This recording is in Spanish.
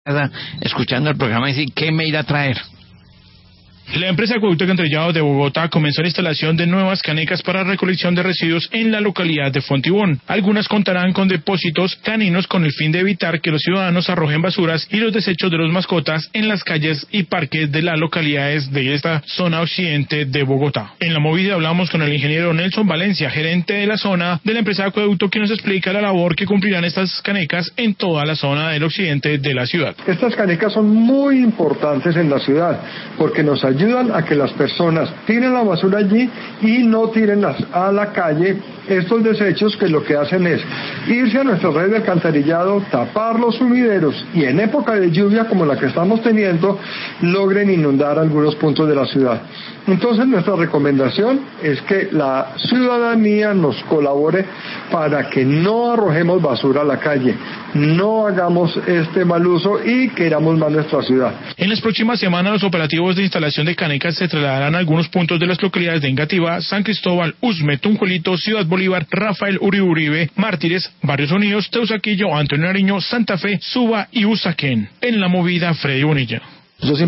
escuchando el programa y decir, ¿qué me irá a traer? La empresa Acueducto Alcantarillado de Bogotá comenzó la instalación de nuevas canecas para recolección de residuos en la localidad de Fontibón. Algunas contarán con depósitos caninos con el fin de evitar que los ciudadanos arrojen basuras y los desechos de los mascotas en las calles y parques de las localidades de esta zona occidente de Bogotá. En la movida hablamos con el ingeniero Nelson Valencia, gerente de la zona de la empresa Acueducto, que nos explica la labor que cumplirán estas canecas en toda la zona del occidente de la ciudad. Estas canecas son muy importantes en la ciudad porque nos ayudan a que las personas tiren la basura allí y no tiren a la calle estos desechos, que lo que hacen es irse a nuestra red de alcantarillado, tapar los sumideros y en época de lluvia como la que estamos teniendo logren inundar algunos puntos de la ciudad. Entonces nuestra recomendación es que la ciudadanía nos colabore para que no arrojemos basura a la calle, no hagamos este mal uso y queramos más nuestra ciudad. En las próximas semanas los operativos de instalación de canecas se trasladarán a algunos puntos de las localidades de Engativá, San Cristóbal, Usme, Tunjuelito, Ciudad Bolívar, Rafael Uribe, Mártires, Barrios Unidos, Teusaquillo, Antonio Nariño, Santa Fe, Suba y Usaquén. En la movida, Freddy Bonilla.